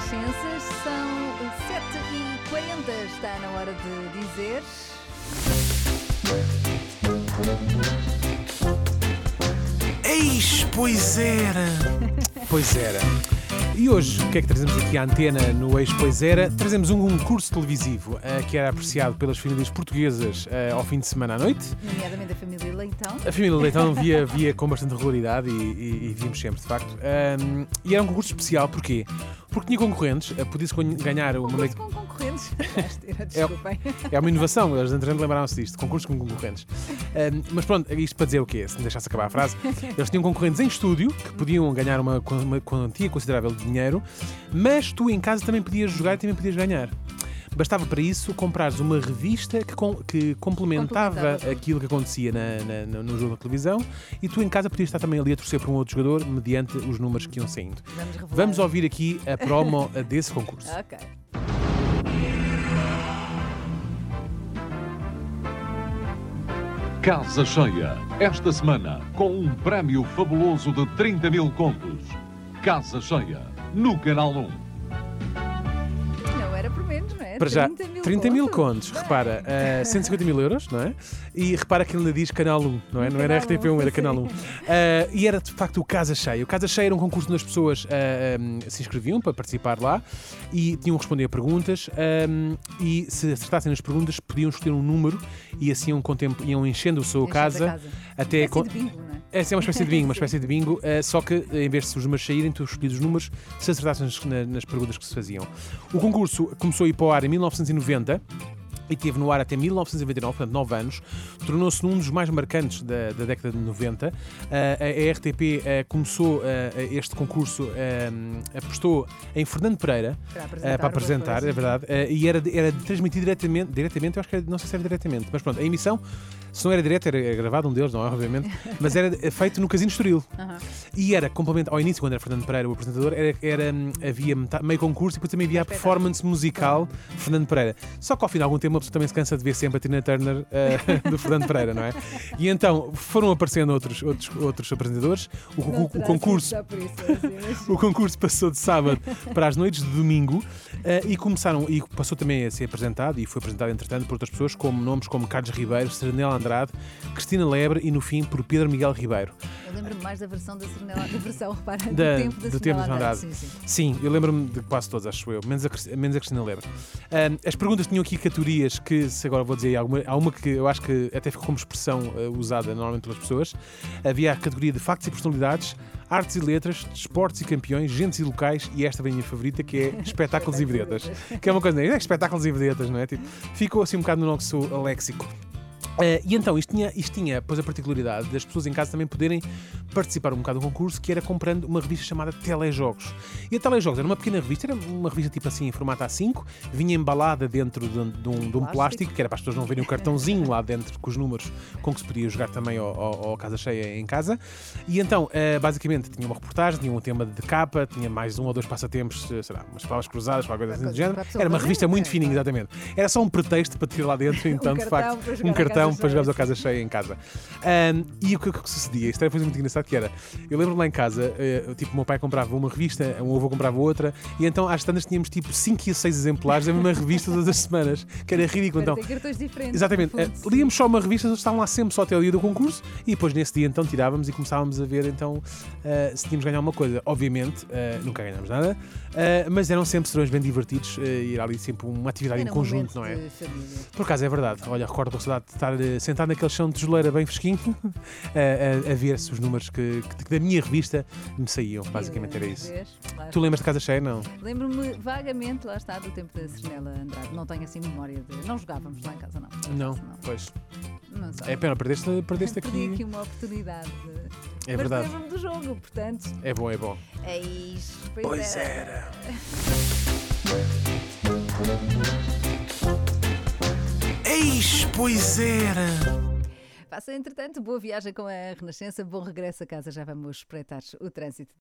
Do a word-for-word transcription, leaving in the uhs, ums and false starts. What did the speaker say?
Renascenças. São sete e quarenta, está na hora de dizer... Eis, pois era! Pois era. E hoje, o que é que trazemos aqui à antena no Eis Pois Era? Trazemos um concurso televisivo uh, que era apreciado pelas famílias portuguesas uh, ao fim de semana à noite. Nomeadamente a família Leitão. A família Leitão via, via com bastante regularidade e, e, e víamos sempre, de facto. Um, e era um concurso especial, porquê? Porque tinha concorrentes, uh, podia-se ganhar uma... Concurso com concorrentes. Desculpem. É, é uma inovação, eles entretanto lembraram-se disto, concurso com concorrentes. Um, mas pronto, isto para dizer o quê? Se me deixasse acabar a frase, eles tinham concorrentes em estúdio que podiam ganhar uma, uma quantia considerável de dinheiro, mas tu em casa também podias jogar e também podias ganhar. Bastava para isso comprares uma revista que, com, que complementava, complementava aquilo que acontecia na, na, no jogo da televisão, e tu em casa podias estar também ali a torcer por um outro jogador mediante os números que iam saindo. Vamos, Vamos ouvir aqui a promo desse concurso. Ok. Casa cheia, esta semana, com um prémio fabuloso de trinta mil contos. Casa cheia, no Canal um. Não era por menos, não é? Para já, trinta mil contos. contos, repara, uh, cento e cinquenta mil euros, não é? E repara que ele ainda diz Canal um, não é? Não era R T P um, era Canal um. Uh, e era de facto o Casa Cheia. O Casa Cheia era um concurso onde as pessoas uh, um, se inscreviam para participar lá e tinham que responder a perguntas, um, e se acertassem nas perguntas podiam escolher um número e assim iam, iam enchendo a sua casa, casa até... É de bingo, não é? Essa é uma espécie de bingo, uma espécie de bingo, uh, só que em vez de os números saírem, tu escolhias os números se acertassem nas, nas perguntas que se faziam. O concurso começou a ir para o ar em mil novecentos e noventa e esteve no ar até mil novecentos e noventa e nove, portanto nove anos. Tornou-se um dos mais marcantes da, da década de noventa. Uh, a, a R T P uh, começou uh, este concurso, uh, apostou em Fernando Pereira para apresentar, uh, para apresentar é verdade, uh, e era, era transmitido diretamente, diretamente, eu acho que era, não sei se era diretamente, mas pronto, a emissão, se não era direto, era gravado, um deles, não é, obviamente, mas era feito no Casino Estoril. Uhum. E era complemento, ao início, quando era Fernando Pereira o apresentador, era, era, havia meio concurso e depois também havia a performance musical de Fernando Pereira. Só que ao fim de algum tempo a pessoa também se cansa de ver sempre a Tina Turner uh, do Fernando Pereira, não é? E então foram aparecendo outros, outros, outros apresentadores. O, o, o, concurso, o concurso passou de sábado para as noites de domingo, uh, e começaram, e passou também a ser apresentado, e foi apresentado entretanto por outras pessoas, como nomes como Carlos Ribeiro, Serenela Andrade, Cristina Lebre e no fim por Pedro Miguel Ribeiro. Eu lembro-me mais da versão da Serenela, da versão, repara, do da, tempo da do Serenela tempo Andrade. Andrade. Sim, sim. Sim, eu lembro-me de quase todos, acho eu, menos a, menos a Cristina Lebre. Uh, as perguntas tinham aqui categorias que, se agora vou dizer, há uma, há uma que eu acho que até ficou como expressão uh, usada normalmente pelas pessoas. Havia a categoria de factos e personalidades, artes e letras, desportos e campeões, gentes e locais, e esta vem a minha favorita, que é espetáculos e vedetas. Que é uma coisa, não é? Espetáculos e vedetas, não é? Tipo, ficou assim um bocado no nosso léxico. Uh, e então, isto tinha, isto tinha pois, a particularidade das pessoas em casa também poderem participar um bocado do concurso, que era comprando uma revista chamada Telejogos. E a Telejogos era uma pequena revista, era uma revista tipo assim, em formato A cinco, vinha embalada dentro de, de, um, de um plástico, que era para as pessoas não verem o cartãozinho lá dentro com os números com que se podia jogar também ao, ao, ao Casa Cheia em casa. E então, uh, basicamente, tinha uma reportagem, tinha um tema de capa, tinha mais um ou dois passatempos, sei lá, umas palavras cruzadas, qualquer coisa assim do género. Era uma revista muito fininha, exatamente. Era só um pretexto para ter lá dentro, então, de facto, um cartão para jogarmos a Casa Cheia em casa. Um, e o que, que sucedia? Isto era uma coisa muito engraçada, que era, eu lembro-me lá em casa, uh, tipo, o meu pai comprava uma revista, o meu avô comprava outra, e então às tantas tínhamos tipo cinco e seis exemplares da mesma revista todas as semanas, que era ridículo. Então, tem cartões diferentes. Exatamente. Uh, líamos só uma revista, eles estavam lá sempre só até o dia do concurso, e depois nesse dia então tirávamos e começávamos a ver então uh, se tínhamos ganhar uma coisa. Obviamente, uh, nunca ganhámos nada, uh, mas eram sempre serões bem divertidos, uh, e era ali sempre uma atividade era em um conjunto, não é? Por acaso é verdade. Olha, recordo com saudade de estar uh, sentado naquele chão de tijoleira bem fresquinho, a, a, a ver se os números que, que da minha revista me saíam. Basicamente era isso. Claro. Tu lembras de Casa Cheia, não? Lembro-me vagamente, lá está, do tempo da Serenela Andrade. Não tenho assim memória de... Não jogávamos lá em casa, não. Não, não. Pois. Não sei. É pena, perdeste, perdeste aqui. Perdi aqui uma oportunidade. De... É verdade. Mas lembro-me do jogo, portanto... É bom, é bom. É isso. Pois, pois era. era. Eis, pois era. Faça, entretanto, boa viagem com a Renascença, bom regresso a casa. Já vamos espreitar o trânsito.